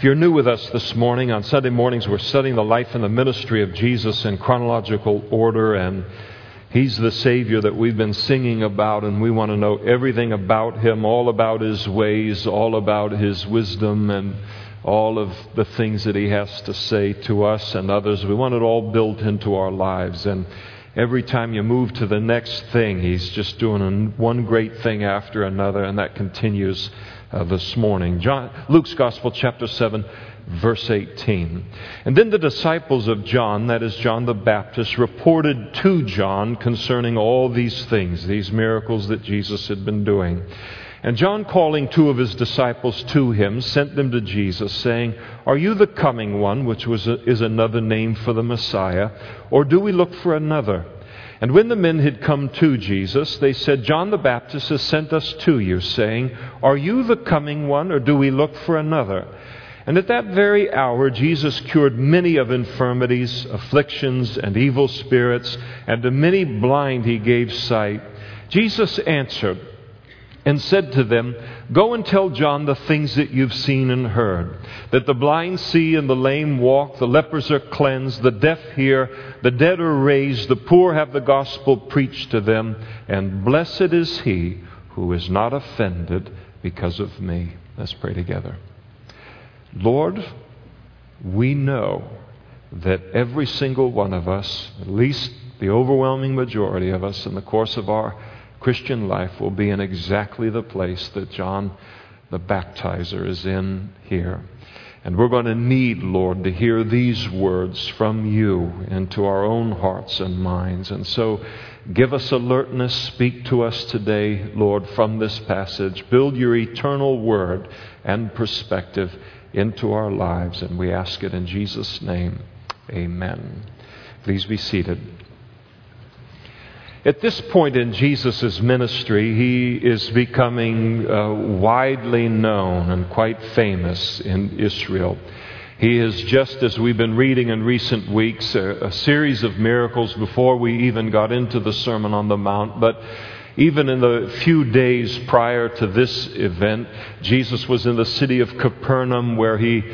If you're new with us this morning, on Sunday mornings we're studying the life and the ministry of Jesus in chronological order, and He's the Savior that we've been singing about, and we want to know everything about Him, all about His ways, all about His wisdom, and all of the things that He has to say to us and others. We want it all built into our lives, and every time you move to the next thing, He's just doing one great thing after another, and that continues this morning. Luke's Gospel, chapter 7, verse 18. And then the disciples of John, that is John the Baptist, reported to John concerning all these things, these miracles that Jesus had been doing. And John, calling two of his disciples to him, sent them to Jesus, saying, "Are you the coming one," which is another name for the Messiah, "or do we look for another?" And when the men had come to Jesus, they said, "John the Baptist has sent us to you, saying, 'Are you the coming one, or do we look for another?'" And at that very hour Jesus cured many of infirmities, afflictions, and evil spirits, and to many blind He gave sight. Jesus answered and said to them, "Go and tell John the things that you've seen and heard, that the blind see and the lame walk, the lepers are cleansed, the deaf hear, the dead are raised, the poor have the gospel preached to them, and blessed is he who is not offended because of me." Let's pray together. Lord, we know that every single one of us, at least the overwhelming majority of us in the course of our Christian life, will be in exactly the place that John the Baptizer is in here. And we're going to need, Lord, to hear these words from you into our own hearts and minds. And so give us alertness. Speak to us today, Lord, from this passage. Build your eternal word and perspective into our lives. And we ask it in Jesus' name. Amen. Please be seated. At this point in Jesus' ministry, He is becoming widely known and quite famous in Israel. He is, just as we've been reading in recent weeks, a series of miracles before we even got into the Sermon on the Mount. But even in the few days prior to this event, Jesus was in the city of Capernaum, where He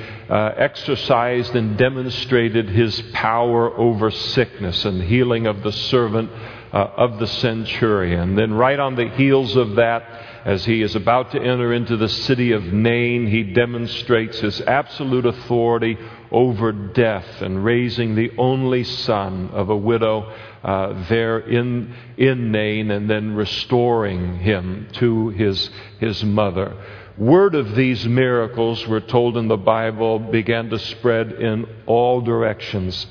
exercised and demonstrated His power over sickness and healing of the servant of the centurion. Then right on the heels of that, as He is about to enter into the city of Nain, He demonstrates His absolute authority over death and raising the only son of a widow there in Nain, and then restoring him to his mother. Word of these miracles, we're told in the Bible, began to spread in all directions.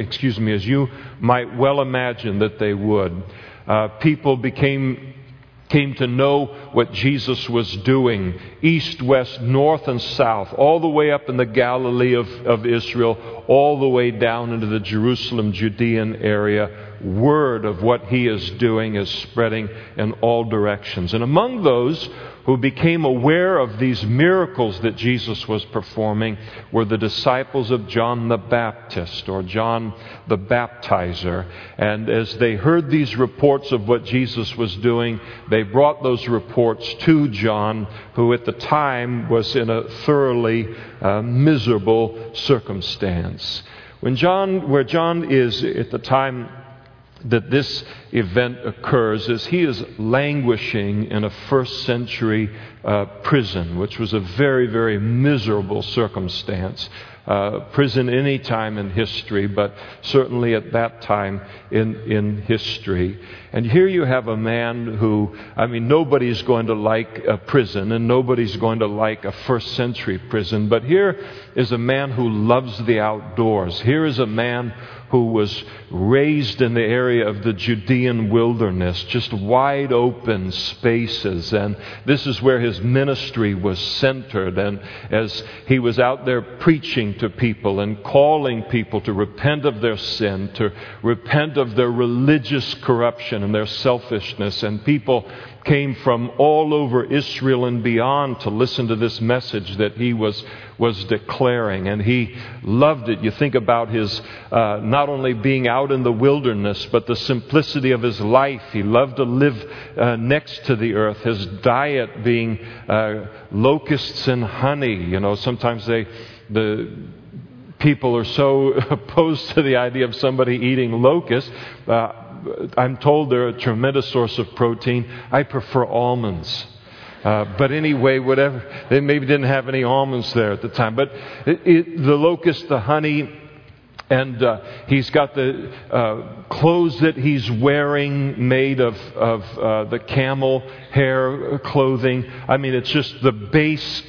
As you might well imagine that they would. People came to know what Jesus was doing, east, west, north, and south, all the way up in the Galilee of Israel, all the way down into the Jerusalem, Judean area. Word of what He is doing is spreading in all directions. And among those who became aware of these miracles that Jesus was performing were the disciples of John the Baptist, or John the Baptizer. And as they heard these reports of what Jesus was doing, they brought those reports to John, who at the time was in a thoroughly miserable circumstance. Where John is at the time that this event occurs is he is languishing in a first century prison, which was a very, very miserable circumstance. Prison any time in history, but certainly at that time in history. And here you have a man who, nobody's going to like a prison, and nobody's going to like a first century prison. But here is a man who loves the outdoors. Here is a man who was raised in the area of the Judean wilderness, just wide open spaces. And this is where his ministry was centered. And as he was out there preaching to people and calling people to repent of their sin, to repent of their religious corruption and their selfishness, and people came from all over Israel and beyond to listen to this message that he was declaring. And he loved it. You think about his not only being out in the wilderness, but the simplicity of his life. He loved to live next to the earth. His diet being locusts and honey. You know, sometimes the people are so opposed to the idea of somebody eating locusts. I'm told they're a tremendous source of protein. I prefer almonds. But anyway, whatever. They maybe didn't have any almonds there at the time. But the locust, the honey, and he's got the clothes that he's wearing made of the camel hair clothing. I mean, it's just the base,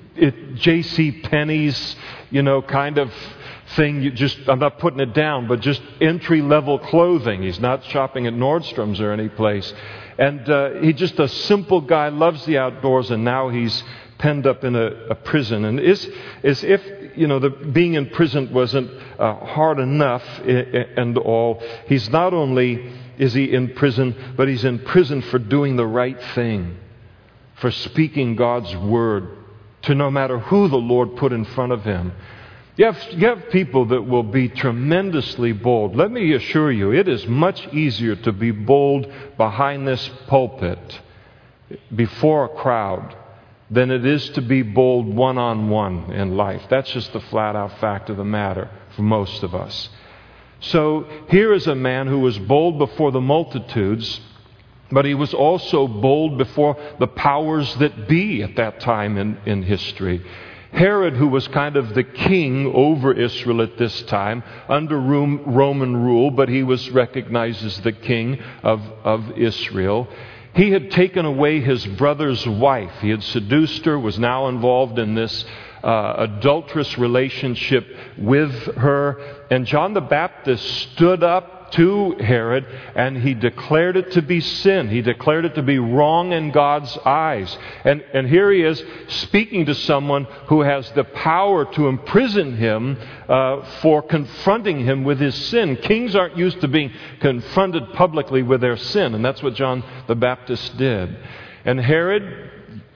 J.C. Penney's, kind of thing. I'm not putting it down, but just entry-level clothing. He's not shopping at Nordstrom's or any place. And he's just a simple guy, loves the outdoors, and now he's penned up in a prison. And as if, the being in prison wasn't hard enough and all, he's not only is he in prison, but he's in prison for doing the right thing, for speaking God's word to no matter who the Lord put in front of him. You have people that will be tremendously bold. Let me assure you, it is much easier to be bold behind this pulpit before a crowd than it is to be bold one-on-one in life. That's just the flat-out fact of the matter for most of us. So here is a man who was bold before the multitudes, but he was also bold before the powers that be at that time in history. Herod, who was kind of the king over Israel at this time, under Roman rule, but he was recognized as the king of Israel. He had taken away his brother's wife. He had seduced her, was now involved in this adulterous relationship with her. And John the Baptist stood up to Herod and he declared it to be sin. He declared it to be wrong in God's eyes. And here he is speaking to someone who has the power to imprison him for confronting him with his sin. Kings aren't used to being confronted publicly with their sin, and that's what John the Baptist did. And Herod,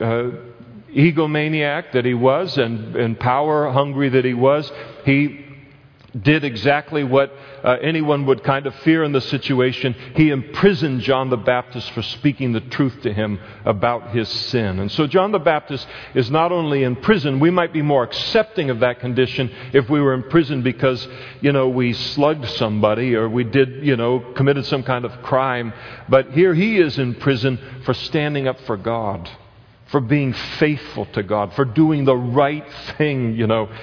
egomaniac that he was and power hungry that he was, he did exactly what anyone would kind of fear in the situation. He imprisoned John the Baptist for speaking the truth to him about his sin. And so John the Baptist is not only in prison, we might be more accepting of that condition if we were in prison because, we slugged somebody or we did, committed some kind of crime. But here he is in prison for standing up for God, for being faithful to God, for doing the right thing,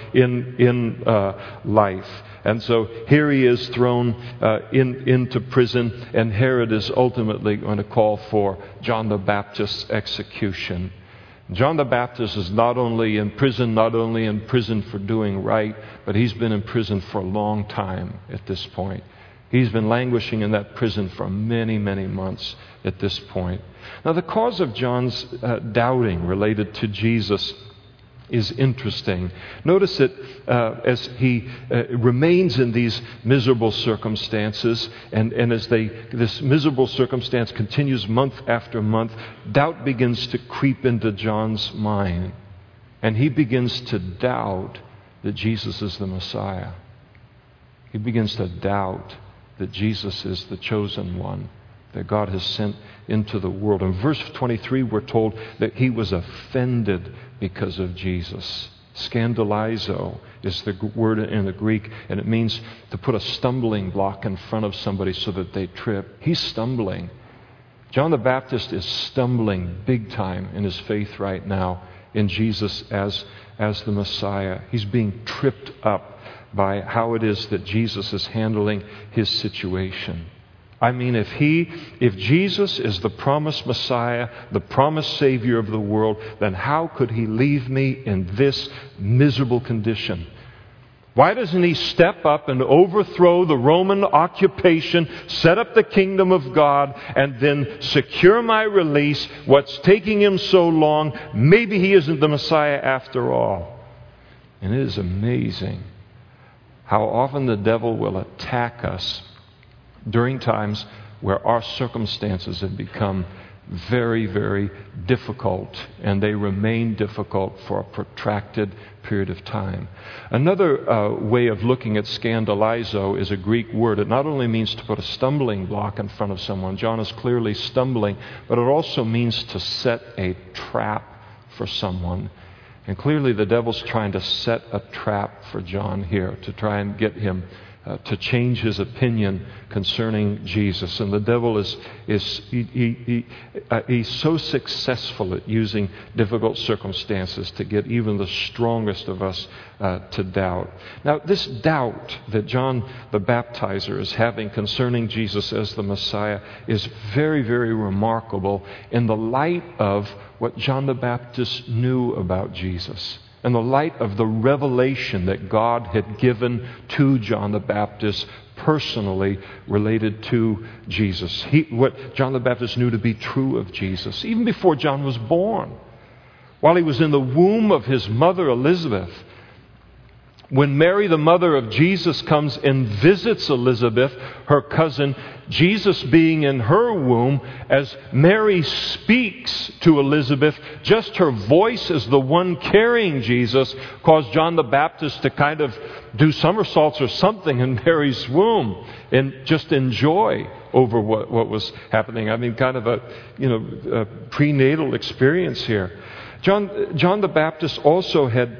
in life. And so here he is thrown into prison, and Herod is ultimately going to call for John the Baptist's execution. John the Baptist is not only in prison for doing right, but he's been in prison for a long time at this point. He's been languishing in that prison for many, many months at this point. Now, the cause of John's doubting related to Jesus is interesting. Notice that as he remains in these miserable circumstances, and as this miserable circumstance continues month after month, doubt begins to creep into John's mind. And he begins to doubt that Jesus is the Messiah. He begins to doubt that Jesus is the chosen one that God has sent into the world. In verse 23, we're told that he was offended because of Jesus. Scandalizo is the word in the Greek, and it means to put a stumbling block in front of somebody so that they trip. He's stumbling. John the Baptist is stumbling big time in his faith right now in Jesus as the Messiah. He's being tripped up by how it is that Jesus is handling his situation. I mean, if Jesus is the promised Messiah, the promised Savior of the world, then how could he leave me in this miserable condition? Why doesn't he step up and overthrow the Roman occupation, set up the kingdom of God, and then secure my release? What's taking him so long? Maybe he isn't the Messiah after all. And it is amazing how often the devil will attack us during times where our circumstances have become very, very difficult, and they remain difficult for a protracted period of time. Another way of looking at scandalizo is a Greek word. It not only means to put a stumbling block in front of someone, John is clearly stumbling, but it also means to set a trap for someone. And clearly the devil's trying to set a trap for John here to try and get him to change his opinion concerning Jesus. And the devil he's so successful at using difficult circumstances to get even the strongest of us to doubt. Now, this doubt that John the Baptizer is having concerning Jesus as the Messiah is very, very remarkable in the light of what John the Baptist knew about Jesus, in the light of the revelation that God had given to John the Baptist personally related to Jesus. What John the Baptist knew to be true of Jesus, even before John was born. While he was in the womb of his mother Elizabeth, when Mary, the mother of Jesus, comes and visits Elizabeth, her cousin, Jesus being in her womb, as Mary speaks to Elizabeth, just her voice as the one carrying Jesus caused John the Baptist to kind of do somersaults or something in Mary's womb and just enjoy over what was happening. I mean, kind of a prenatal experience here. John the Baptist also had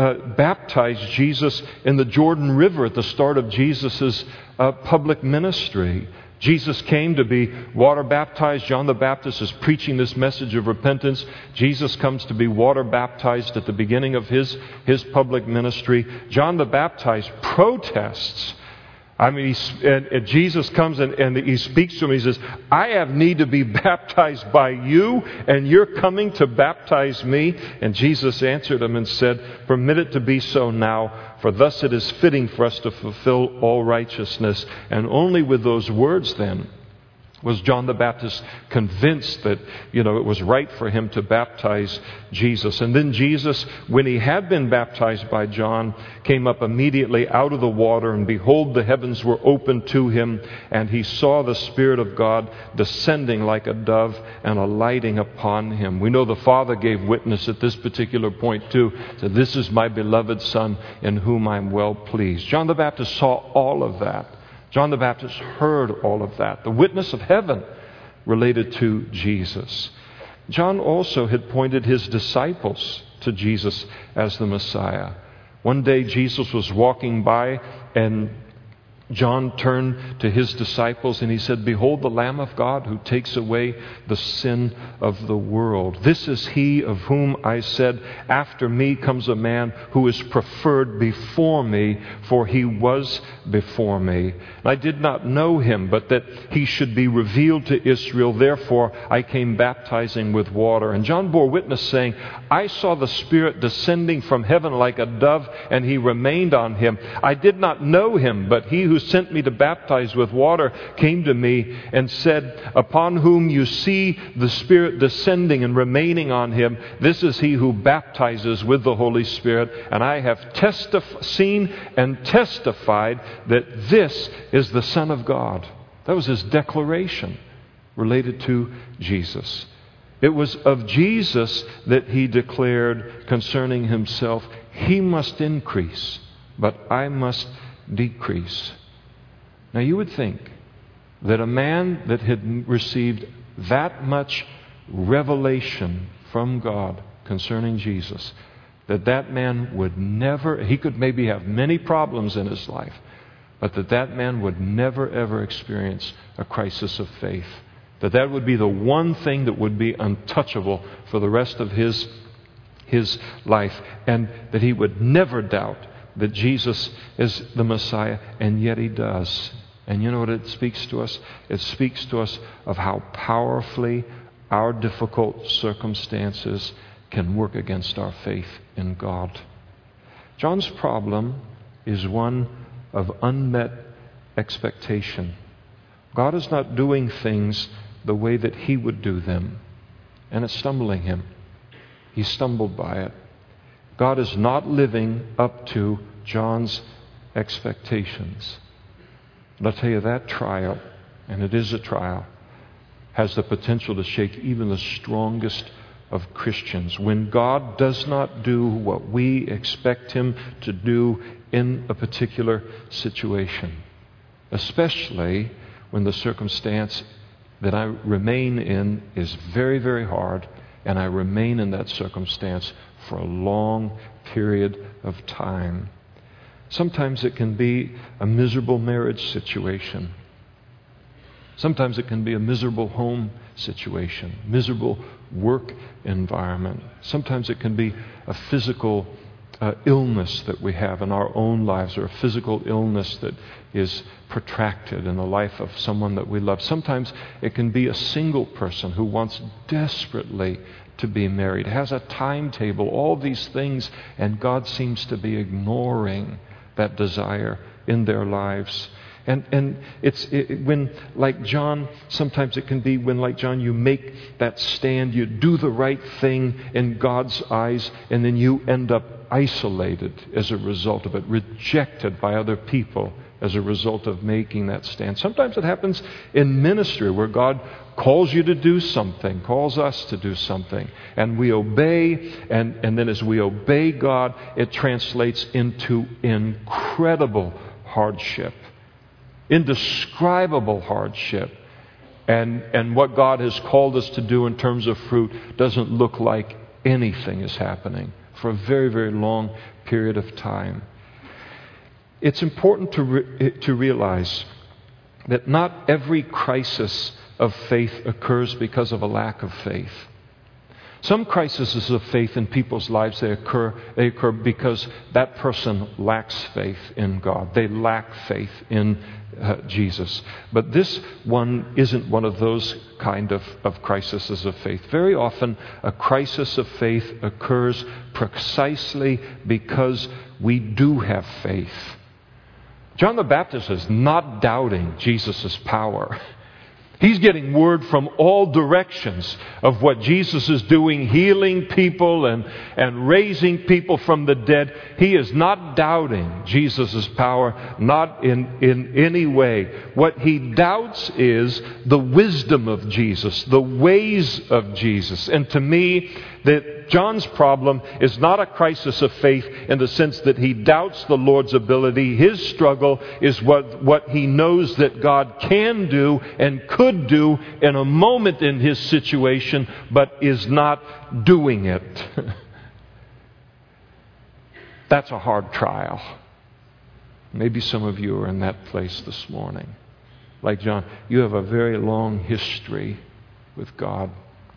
baptized Jesus in the Jordan River at the start of Jesus' public ministry. Jesus came to be water baptized. John the Baptist is preaching this message of repentance. Jesus comes to be water baptized at the beginning of his public ministry. John the Baptist protests. I mean, Jesus comes and he speaks to him. He says, I have need to be baptized by you, and you're coming to baptize me. And Jesus answered him and said, permit it to be so now, for thus it is fitting for us to fulfill all righteousness. And only with those words then was John the Baptist convinced that, it was right for him to baptize Jesus. And then Jesus, when he had been baptized by John, came up immediately out of the water, and behold, the heavens were opened to him, and he saw the Spirit of God descending like a dove and alighting upon him. We know the Father gave witness at this particular point too, that this is my beloved Son in whom I'm well pleased. John the Baptist saw all of that. John the Baptist heard all of that, the witness of heaven related to Jesus. John also had pointed his disciples to Jesus as the Messiah. One day Jesus was walking by, and John turned to his disciples and he said, behold the Lamb of God who takes away the sin of the world. This is he of whom I said, after me comes a man who is preferred before me, for he was before me. And I did not know him, but that he should be revealed to Israel. Therefore I came baptizing with water. And John bore witness, saying, I saw the Spirit descending from heaven like a dove, and he remained on him. I did not know him, but he who sent me to baptize with water came to me and said, upon whom you see the Spirit descending and remaining on him, this is he who baptizes with the Holy Spirit. And I have seen and testified that this is the Son of God. That was his declaration related to Jesus. It was of Jesus that he declared concerning himself, he must increase, but I must decrease. Now you would think that a man that had received that much revelation from God concerning Jesus, that man would never, he could maybe have many problems in his life, but that man would never ever experience a crisis of faith. That would be the one thing that would be untouchable for the rest of his life, and that he would never doubt that Jesus is the Messiah, and yet he does. And you know what it speaks to us? It speaks to us of how powerfully our difficult circumstances can work against our faith in God. John's problem is one of unmet expectation. God is not doing things the way that he would do them, and it's stumbling him. He stumbled by it. God is not living up to John's expectations. And I'll tell you, that trial, and it is a trial, has the potential to shake even the strongest of Christians. When God does not do what we expect Him to do in a particular situation, especially when the circumstance that I remain in is very, very hard, and I remain in that circumstance for a long period of time. Sometimes it can be a miserable marriage situation. Sometimes it can be a miserable home situation, miserable work environment. Sometimes it can be a physical illness that we have in our own lives, or a physical illness that is protracted in the life of someone that we love. Sometimes it can be a single person who wants desperately to be married, has a timetable, all these things, and God seems to be ignoring that desire in their lives. And when, like John, sometimes it can be when, like John, you make that stand, you do the right thing in God's eyes, and then you end up isolated as a result of it, rejected by other people as a result of making that stand. Sometimes it happens in ministry where God calls you to do something, calls us to do something, and we obey, and then as we obey God, it translates into incredible hardship. Indescribable hardship. And what God has called us to do in terms of fruit doesn't look like anything is happening for a very, very long period of time. It's important to realize that not every crisis of faith occurs because of a lack of faith. Some crises of faith in people's lives, they occur because that person lacks faith in God. They lack faith in Jesus. But this one isn't one of those kind of crises of faith. Very often, a crisis of faith occurs precisely because we do have faith. John the Baptist is not doubting Jesus' power. He's getting word from all directions of what Jesus is doing, healing people and raising people from the dead. He is not doubting Jesus' power, not in any way. What he doubts is the wisdom of Jesus, the ways of Jesus. And to me, that John's problem is not a crisis of faith in the sense that he doubts the Lord's ability. His struggle is what he knows that God can do and could do in a moment in his situation, but is not doing it. That's a hard trial. Maybe some of you are in that place this morning. Like John, you have a very long history with God.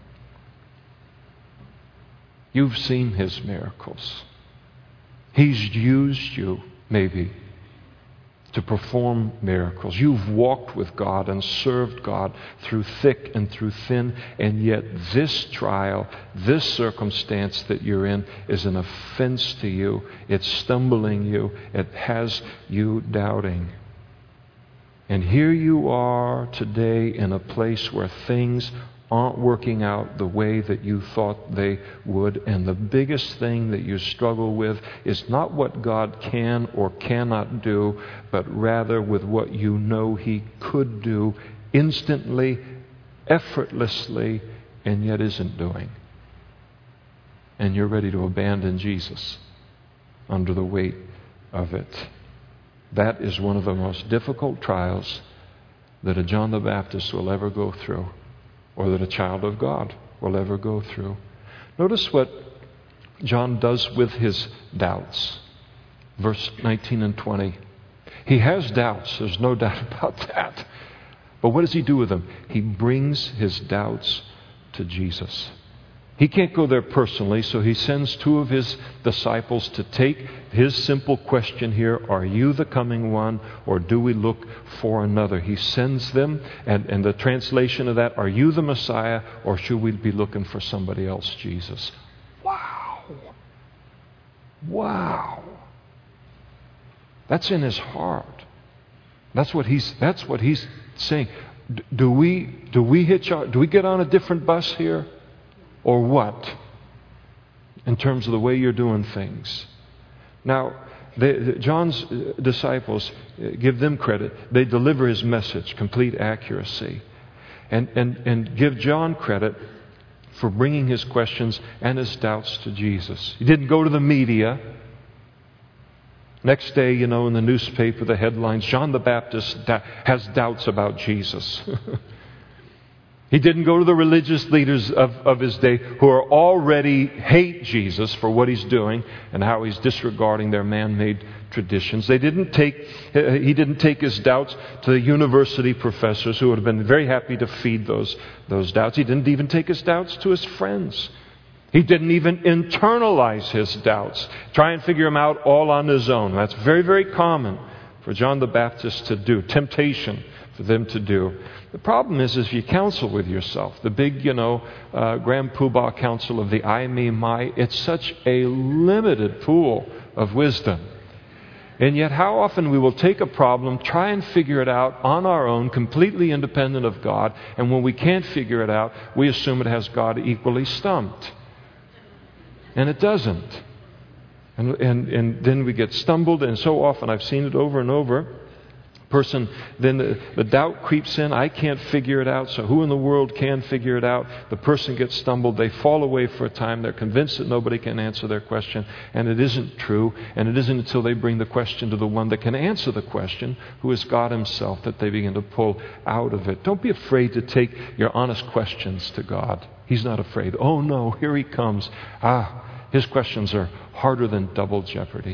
You've seen His miracles. He's used you, maybe, to perform miracles. You've walked with God and served God through thick and through thin, and yet this trial, this circumstance that you're in is an offense to you. It's stumbling you. It has you doubting. And here you are today in a place where things aren't working out the way that you thought they would. And the biggest thing that you struggle with is not what God can or cannot do, but rather with what you know He could do instantly, effortlessly, and yet isn't doing. And you're ready to abandon Jesus under the weight of it. That is one of the most difficult trials that a John the Baptist will ever go through, or that a child of God will ever go through. Notice what John does with his doubts. Verse 19 and 20. He has doubts, there's no doubt about that. But what does he do with them? He brings his doubts to Jesus. He can't go there personally, so he sends two of his disciples to take his simple question here, are you the coming one, or do we look for another? He sends them, and the translation of that, are you the Messiah, or should we be looking for somebody else, Jesus? Wow. Wow. That's in his heart. That's what he's saying. Do we get on a different bus here? Or what? In terms of the way you're doing things. Now, John's disciples, give them credit. They deliver his message, complete accuracy. and give John credit for bringing his questions and his doubts to Jesus. He didn't go to the media. Next day, in the newspaper, the headlines, John the Baptist has doubts about Jesus. He didn't go to the religious leaders of his day who are already hate Jesus for what he's doing and how he's disregarding their man-made traditions. He didn't take his doubts to the university professors who would have been very happy to feed those doubts. He didn't even take his doubts to his friends. He didn't even internalize his doubts, try and figure them out all on his own. That's very, very common for John the Baptist to do, temptation for them to do. The problem is if you counsel with yourself, the big, grand poobah counsel of the I, me, my, it's such a limited pool of wisdom. And yet how often we will take a problem, try and figure it out on our own, completely independent of God, and when we can't figure it out, we assume it has God equally stumped. And it doesn't. And then we get stumbled, and so often I've seen it over and over. Person, then the doubt creeps in. I can't figure it out, so who in the world can figure it out? The person gets stumbled. They fall away for a time. They're convinced that nobody can answer their question, and it isn't true. And it isn't until they bring the question to the one that can answer the question, who is God himself, that they begin to pull out of it. Don't be afraid to take your honest questions to God. He's not afraid. Oh no, here he comes. His questions are harder than double jeopardy.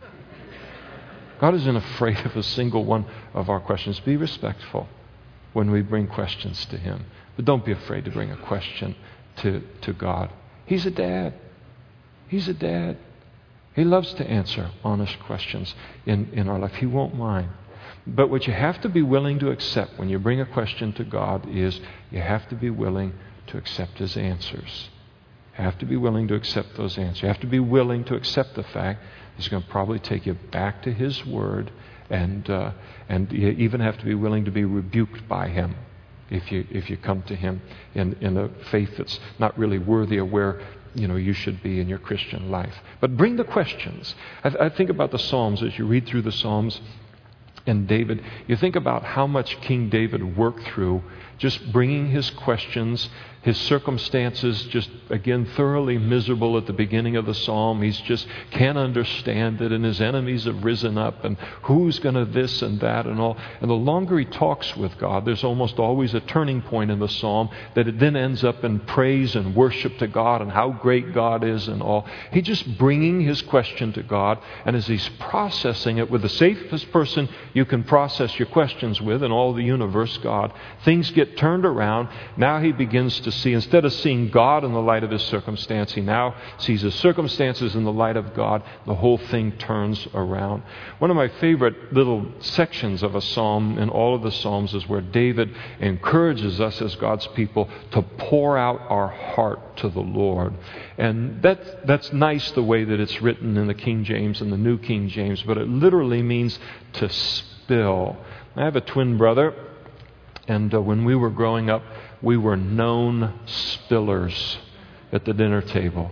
God isn't afraid of a single one of our questions. Be respectful when we bring questions to him. But don't be afraid to bring a question to God. He's a dad. He's a dad. He loves to answer honest questions in our life. He won't mind. But what you have to be willing to accept when you bring a question to God is you have to be willing to accept his answers. You have to be willing to accept those answers. You have to be willing to accept the fact he's going to probably take you back to his word, and you even have to be willing to be rebuked by him if you come to him in a faith that's not really worthy of where you should be in your Christian life. But bring the questions. I think about the Psalms as you read through the Psalms. And David, you think about how much King David worked through just bringing his questions, his circumstances, just again thoroughly miserable at the beginning of the psalm. He's just can't understand it, and his enemies have risen up, and who's going to this and that and all. And the longer he talks with God, there's almost always a turning point in the psalm that it then ends up in praise and worship to God and how great God is and all. He's just bringing his question to God, and as he's processing it with the safest person you can process your questions with in all the universe, God, things get turned around. Now he begins to see, instead of seeing God in the light of his circumstance, he now sees his circumstances in the light of God. The whole thing turns around. One of my favorite little sections of a psalm in all of the psalms is where David encourages us as God's people to pour out our heart to the Lord. And that's nice the way that it's written in the King James and the New King James, but it literally means to spill. I have a twin brother, and when we were growing up, we were known spillers at the dinner table.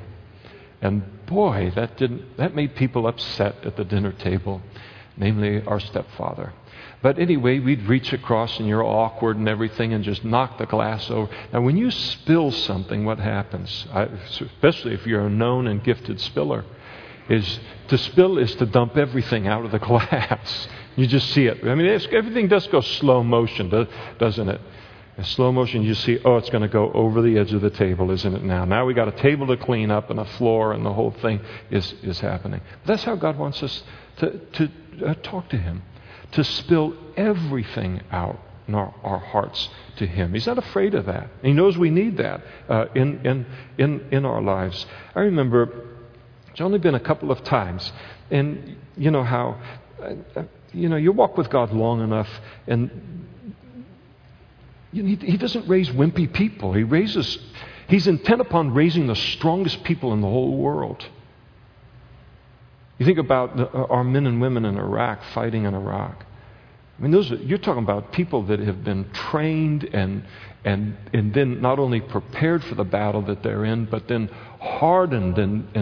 And boy, that made people upset at the dinner table, namely our stepfather. But anyway, we'd reach across, and you're awkward and everything, and just knock the glass over. Now, when you spill something, what happens? Especially if you're a known and gifted spiller, to spill is to dump everything out of the glass. You just see it. I mean, everything does go slow motion, doesn't it? In slow motion, you see, it's going to go over the edge of the table, isn't it now? Now we got a table to clean up and a floor, and the whole thing is happening. That's how God wants us to talk to him, to spill everything out in our hearts to him. He's not afraid of that. He knows we need that in our lives. I remember it's only been a couple of times, and you know how you walk with God long enough, and he doesn't raise wimpy people. He's intent upon raising the strongest people in the whole world. You think about our men and women in Iraq, fighting in Iraq. I mean, you're talking about people that have been trained and then not only prepared for the battle that they're in, but then hardened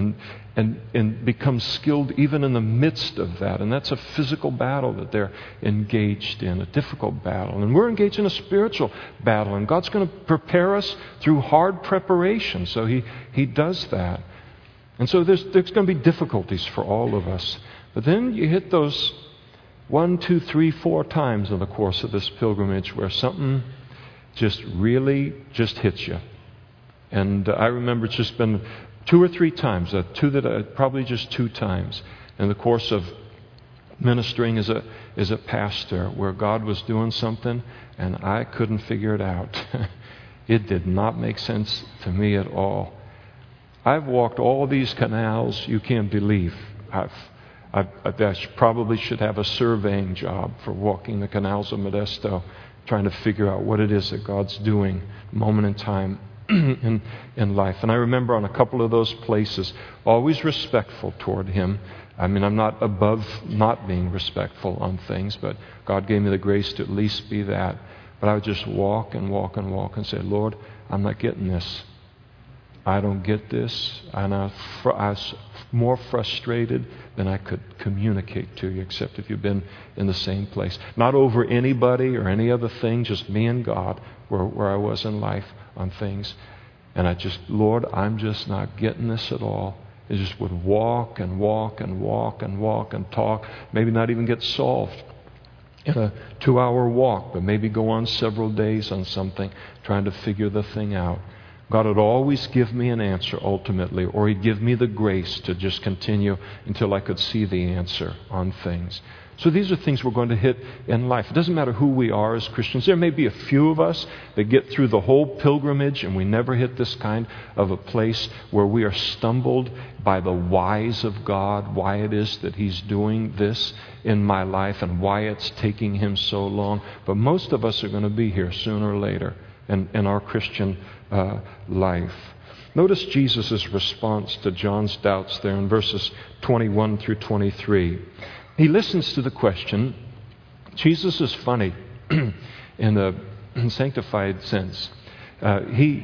and become skilled even in the midst of that. And that's a physical battle that they're engaged in, a difficult battle. And we're engaged in a spiritual battle, and God's going to prepare us through hard preparation. So He does that. And so there's going to be difficulties for all of us. But then you hit those 1, 2, 3, 4 times in the course of this pilgrimage where something just really just hits you. And I remember it's just been 2 or 3 times, probably just 2 times in the course of ministering as a pastor, where God was doing something and I couldn't figure it out. It did not make sense to me at all. I've walked all these canals you can't believe. I probably should have a surveying job for walking the canals of Modesto, trying to figure out what it is that God's doing moment in time in life. And I remember on a couple of those places, always respectful toward Him. I mean, I'm not above not being respectful on things, but God gave me the grace to at least be that. But I would just walk and walk and walk and say, Lord, I'm not getting this. I don't get this. And I was more frustrated than I could communicate to you, except if you've been in the same place. Not over anybody or any other thing, just me and God, where I was in life on things. And Lord, I'm just not getting this at all. I just would walk and walk and walk and walk and talk, maybe not even get solved in a 2-hour walk, but maybe go on several days on something, trying to figure the thing out. God would always give me an answer ultimately, or He'd give me the grace to just continue until I could see the answer on things. So these are things we're going to hit in life. It doesn't matter who we are as Christians. There may be a few of us that get through the whole pilgrimage and we never hit this kind of a place where we are stumbled by the whys of God, why it is that He's doing this in my life and why it's taking Him so long. But most of us are going to be here sooner or later in our Christian life. Notice Jesus' response to John's doubts there in verses 21 through 23. He listens to the question. Jesus is funny in a sanctified sense. He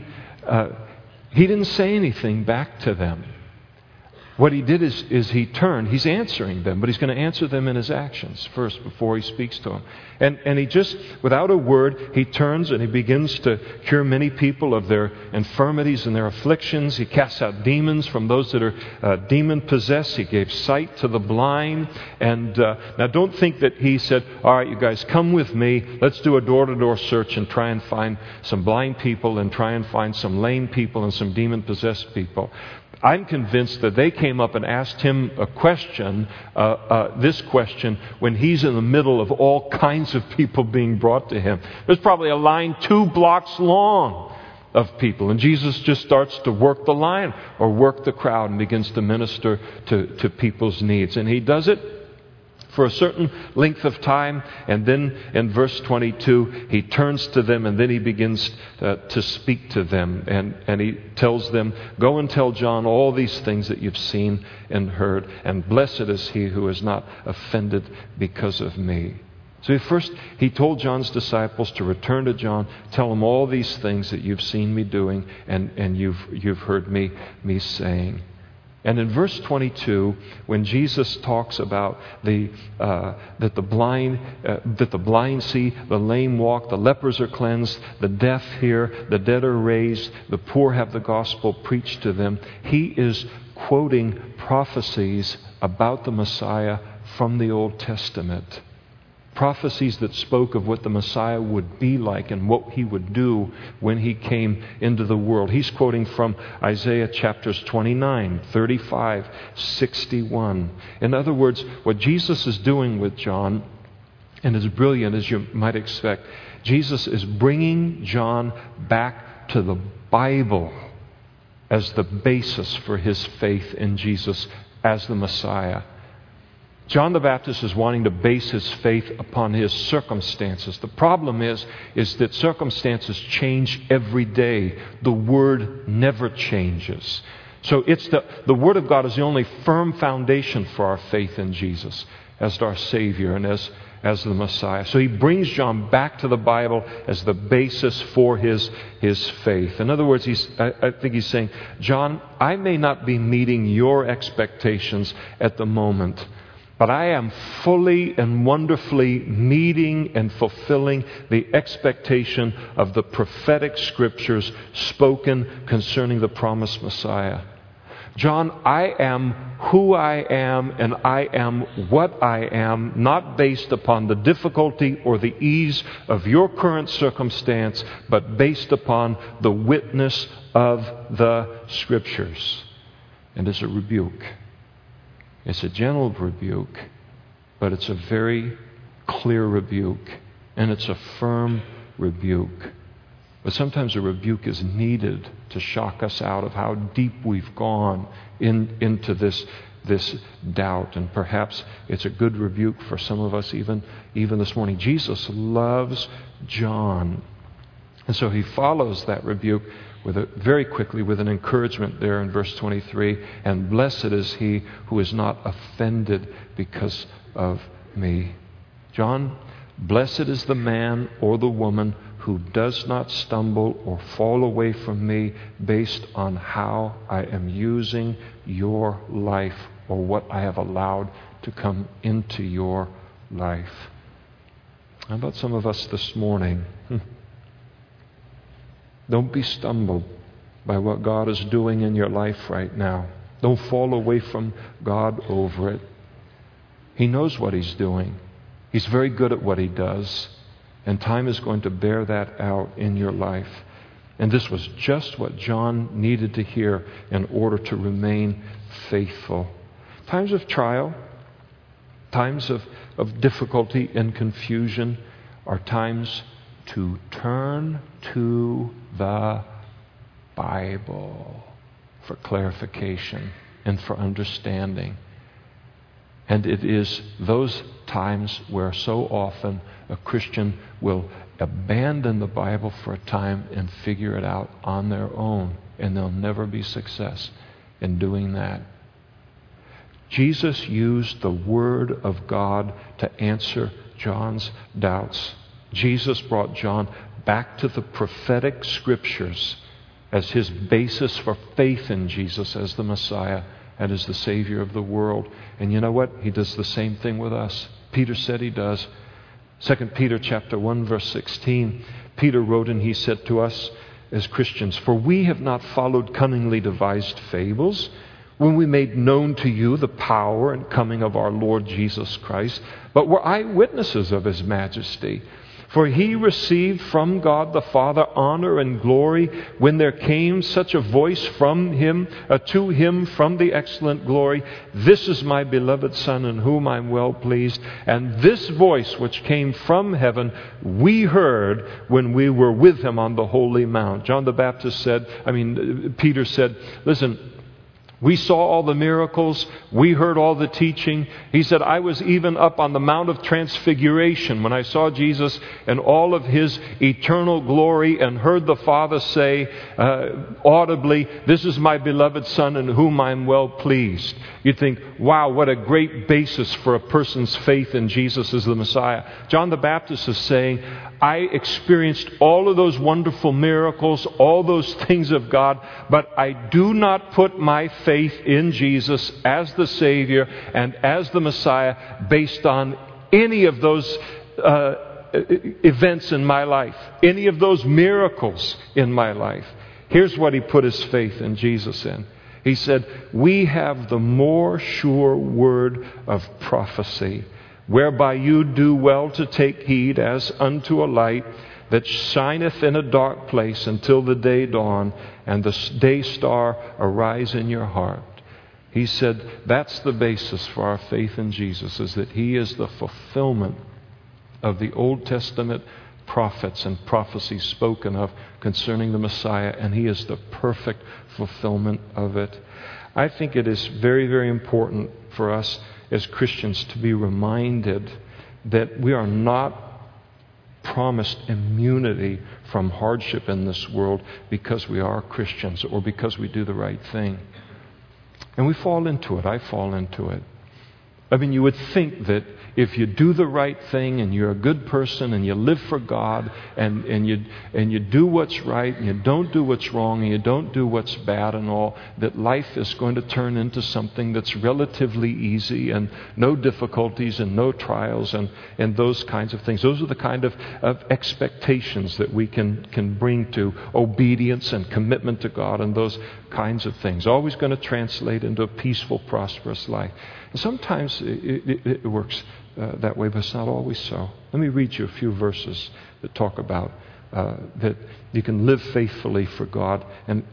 didn't say anything back to them. What He did is He turned. He's answering them, but He's going to answer them in His actions first before He speaks to them. And He just, without a word, He turns and He begins to cure many people of their infirmities and their afflictions. He casts out demons from those that are demon-possessed. He gave sight to the blind. And now don't think that He said, all right, you guys, come with me. Let's do a door-to-door search and try and find some blind people and try and find some lame people and some demon-possessed people. I'm convinced that they came up and asked Him a question, this question, when He's in the middle of all kinds of people being brought to Him. There's probably a line 2 blocks long of people. And Jesus just starts to work the line or work the crowd and begins to minister to people's needs. And He does it for a certain length of time, and then in verse 22 He turns to them and then He begins to speak to them, and He tells them, go and tell John all these things that you've seen and heard, and blessed is he who is not offended because of me. So first He told John's disciples to return to John, tell him all these things that you've seen me doing and you've heard me saying. And in verse 22, when Jesus talks about that the blind see, the lame walk, the lepers are cleansed, the deaf hear, the dead are raised, the poor have the gospel preached to them, He is quoting prophecies about the Messiah from the Old Testament. Prophecies that spoke of what the Messiah would be like and what He would do when He came into the world. He's quoting from Isaiah chapters 29, 35, 61. In other words, what Jesus is doing with John, and as brilliant as you might expect, Jesus is bringing John back to the Bible as the basis for his faith in Jesus as the Messiah. John the Baptist is wanting to base his faith upon his circumstances. The problem is that circumstances change every day. The Word never changes. So it's the Word of God is the only firm foundation for our faith in Jesus. as our Savior and as the Messiah. So he brings John back to the Bible as the basis for his faith. In other words, I think he's saying, John, I may not be meeting your expectations at the moment, but I am fully and wonderfully meeting and fulfilling the expectation of the prophetic scriptures spoken concerning the promised Messiah. John, I am who I am and I am what I am, not based upon the difficulty or the ease of your current circumstance, but based upon the witness of the Scriptures. And it's a rebuke. It's a gentle rebuke, but it's a very clear rebuke, and it's a firm rebuke. But sometimes a rebuke is needed to shock us out of how deep we've gone into this doubt. And perhaps it's a good rebuke for some of us even this morning. Jesus loves John. And so he follows that rebuke very quickly with an encouragement there in verse 23. And blessed is he who is not offended because of me. John, blessed is the man or the woman who does not stumble or fall away from me based on how I am using your life or what I have allowed to come into your life. How about some of us this morning? Don't be stumbled by what God is doing in your life right now. Don't fall away from God over it. He knows what He's doing. He's very good at what He does. And time is going to bear that out in your life. And this was just what John needed to hear in order to remain faithful. Times of trial, times of difficulty and confusion are times to turn to the Bible for clarification and for understanding. And it is those times where so often a Christian will abandon the Bible for a time and figure it out on their own, and there'll never be success in doing that. Jesus used the Word of God to answer John's doubts. Jesus brought John back to the prophetic scriptures as his basis for faith in Jesus as the Messiah and as the Savior of the world. And you know what? He does the same thing with us. Peter said he does. 2 Peter chapter 1, verse 16, Peter wrote and he said to us as Christians, "For we have not followed cunningly devised fables when we made known to you the power and coming of our Lord Jesus Christ, but were eyewitnesses of His majesty. For He received from God the Father honor and glory when there came such a voice from Him, to Him from the excellent glory, 'This is my beloved Son in whom I am well pleased.' And this voice which came from heaven we heard when we were with Him on the holy mount." Peter said, listen, we saw all the miracles. We heard all the teaching. He said, I was even up on the Mount of Transfiguration when I saw Jesus in all of His eternal glory and heard the Father say audibly, "This is my beloved Son in whom I am well pleased." You'd think, wow, what a great basis for a person's faith in Jesus as the Messiah. John the Baptist is saying, I experienced all of those wonderful miracles, all those things of God, but I do not put my faith in Jesus as the Savior and as the Messiah based on any of those events in my life, any of those miracles in my life. Here's what he put his faith in Jesus in. He said, "We have the more sure word of prophecy, whereby you do well to take heed as unto a light that shineth in a dark place until the day dawn and the day star arise in your heart." He said that's the basis for our faith in Jesus, is that He is the fulfillment of the Old Testament prophets and prophecies spoken of concerning the Messiah, and He is the perfect fulfillment of it. I think it is very, very important for us as Christians to be reminded that we are not promised immunity from hardship in this world because we are Christians or because we do the right thing. And we fall into it. I fall into it. I mean, you would think that if you do the right thing and you're a good person and you live for God and you do what's right and you don't do what's wrong and you don't do what's bad and all, that life is going to turn into something that's relatively easy and no difficulties and no trials and those kinds of things. Those are the kind of expectations that we can bring to obedience and commitment to God and those kinds of things. Always going to translate into a peaceful, prosperous life. And sometimes it works that way, but it's not always so. Let me read you a few verses that talk about that you can live faithfully for God, and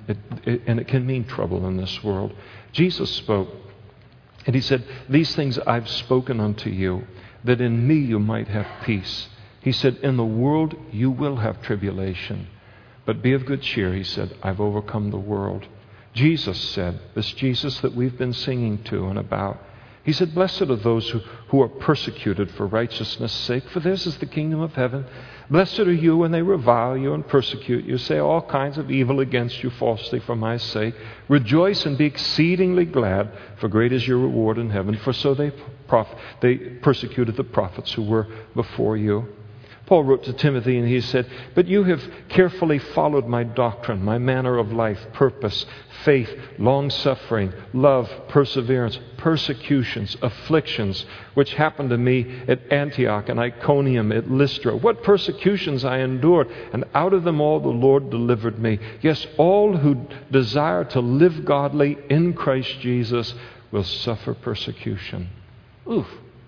it can mean trouble in this world. Jesus spoke, and he said, "These things I've spoken unto you, that in me you might have peace." He said, "In the world you will have tribulation, but be of good cheer." He said, "I've overcome the world." Jesus said, this Jesus that we've been singing to and about, he said, "Blessed are those who are persecuted for righteousness' sake, for theirs is the kingdom of heaven. Blessed are you when they revile you and persecute you, say all kinds of evil against you falsely for my sake. Rejoice and be exceedingly glad, for great is your reward in heaven, for so they persecuted the prophets who were before you." Paul wrote to Timothy and he said, "But you have carefully followed my doctrine, my manner of life, purpose, faith, long-suffering, love, perseverance, persecutions, afflictions, which happened to me at Antioch and Iconium, at Lystra. What persecutions I endured, and out of them all the Lord delivered me. Yes, all who desire to live godly in Christ Jesus will suffer persecution." Oof.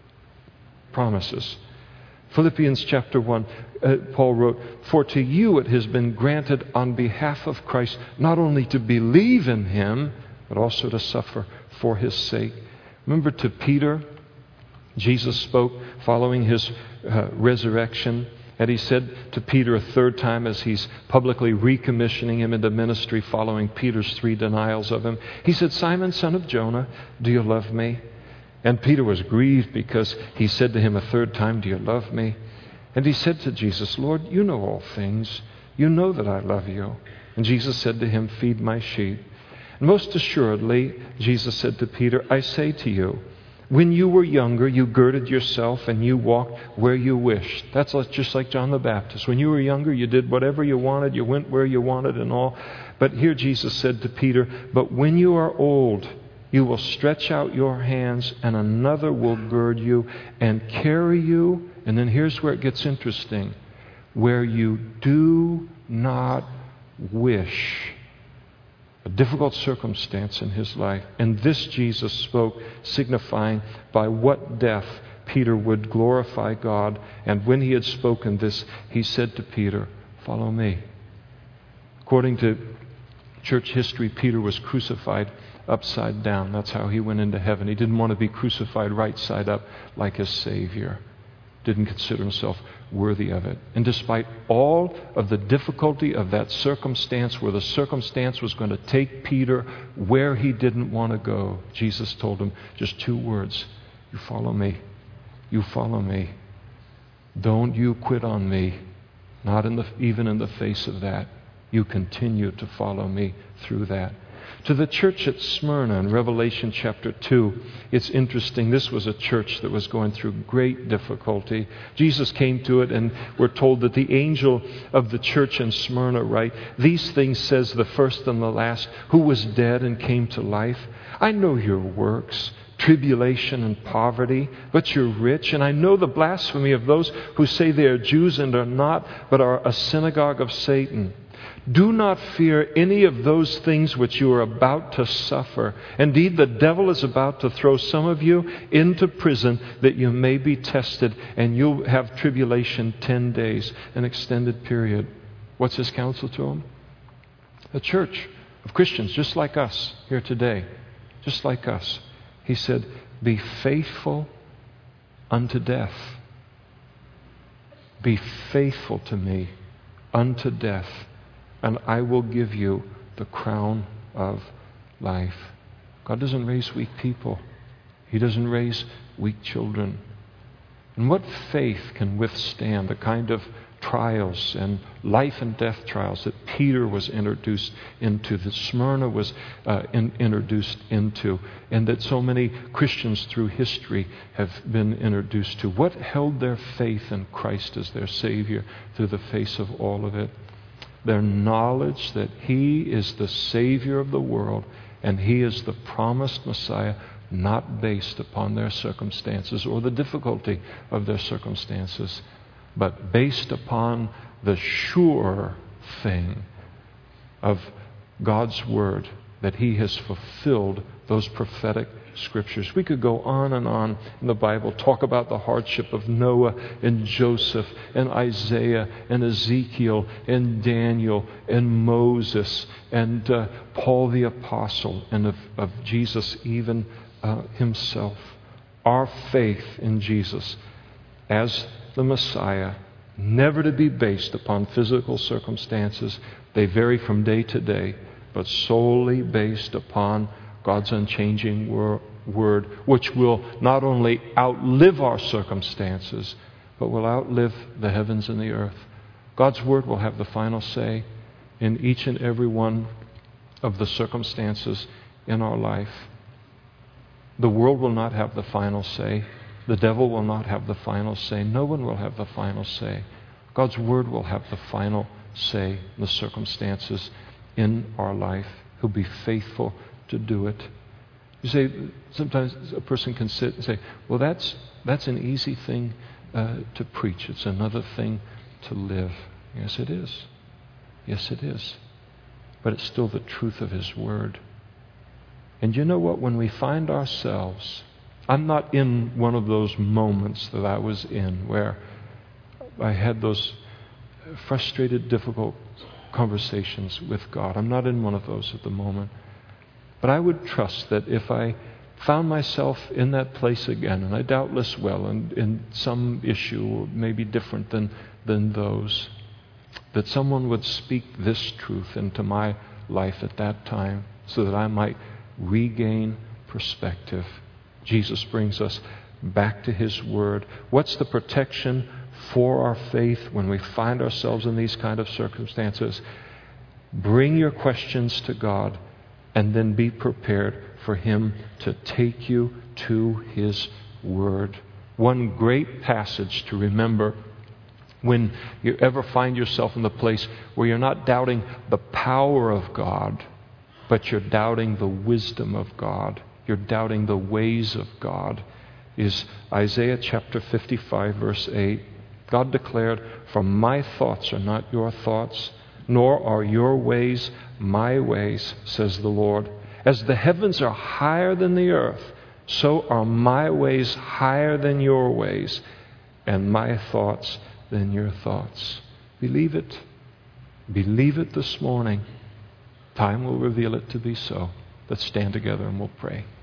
Promises. Philippians chapter 1, Paul wrote, "For to you it has been granted on behalf of Christ not only to believe in Him, but also to suffer for His sake." Remember to Peter, Jesus spoke following His resurrection, and He said to Peter a third time as He's publicly recommissioning him into ministry following Peter's 3 denials of Him. He said, "Simon, son of Jonah, do you love me?" And Peter was grieved because he said to him a third time, "Do you love me?" And he said to Jesus, "Lord, you know all things. You know that I love you." And Jesus said to him, "Feed my sheep." And most assuredly, Jesus said to Peter, "I say to you, when you were younger, you girded yourself and you walked where you wished." That's just like John the Baptist. When you were younger, you did whatever you wanted, you went where you wanted and all. But here Jesus said to Peter, "But when you are old, you will stretch out your hands and another will gird you and carry you," and then here's where it gets interesting, "where you do not wish." A difficult circumstance in his life. And this Jesus spoke, signifying by what death Peter would glorify God. And when he had spoken this, he said to Peter, "Follow me." According to church history, Peter was crucified upside down. That's how he went into heaven. He didn't want to be crucified right side up like his Savior. Didn't consider himself worthy of it. And despite all of the difficulty of that circumstance, where the circumstance was going to take Peter where he didn't want to go, Jesus told him just 2 words: "You follow me. You follow me. Don't you quit on me. Not even in the face of that. You continue to follow me through that." To the church at Smyrna in Revelation chapter 2, it's interesting. This was a church that was going through great difficulty. Jesus came to it, and we're told that the angel of the church in Smyrna write, "These things says the first and the last, who was dead and came to life. I know your works, tribulation and poverty, but you're rich. And I know the blasphemy of those who say they are Jews and are not, but are a synagogue of Satan. Do not fear any of those things which you are about to suffer. Indeed, the devil is about to throw some of you into prison that you may be tested, and you'll have tribulation 10 days, an extended period." What's his counsel to him? A church of Christians just like us here today, just like us. He said, "Be faithful unto death. Be faithful to me unto death, and I will give you the crown of life." God doesn't raise weak people. He doesn't raise weak children. And what faith can withstand the kind of trials and life and death trials that Peter was introduced into, that Smyrna was introduced into, and that so many Christians through history have been introduced to. What held their faith in Christ as their Savior through the face of all of it? Their knowledge that He is the Savior of the world and He is the promised Messiah, not based upon their circumstances or the difficulty of their circumstances, but based upon the sure thing of God's Word, that He has fulfilled those prophetic Scriptures. We could go on and on in the Bible, talk about the hardship of Noah and Joseph and Isaiah and Ezekiel and Daniel and Moses and Paul the Apostle, and of Jesus even Himself. Our faith in Jesus as the Messiah, never to be based upon physical circumstances. They vary from day to day, but solely based upon God's unchanging Word, which will not only outlive our circumstances, but will outlive the heavens and the earth. God's Word will have the final say in each and every one of the circumstances in our life. The world will not have the final say. The devil will not have the final say. No one will have the final say. God's Word will have the final say in the circumstances in our life. He'll be faithful to do it. You say, sometimes a person can sit and say, well, that's an easy thing to preach. It's another thing to live. Yes, it is. Yes, it is. But it's still the truth of His Word. And you know what? When we find ourselves, I'm not in one of those moments that I was in where I had those frustrated, difficult conversations with God. I'm not in one of those at the moment. But I would trust that if I found myself in that place again, and I doubtless will, and in some issue maybe different than those, that someone would speak this truth into my life at that time so that I might regain perspective. Jesus brings us back to His Word. What's the protection for our faith when we find ourselves in these kind of circumstances? Bring your questions to God, and then be prepared for Him to take you to His Word. One great passage to remember when you ever find yourself in the place where you're not doubting the power of God, but you're doubting the wisdom of God. You're doubting the ways of God, is Isaiah chapter 55, verse 8. God declared, "For my thoughts are not your thoughts, nor are your ways my ways, says the Lord. As the heavens are higher than the earth, so are my ways higher than your ways, and my thoughts than your thoughts." Believe it. Believe it this morning. Time will reveal it to be so. Let's stand together and we'll pray.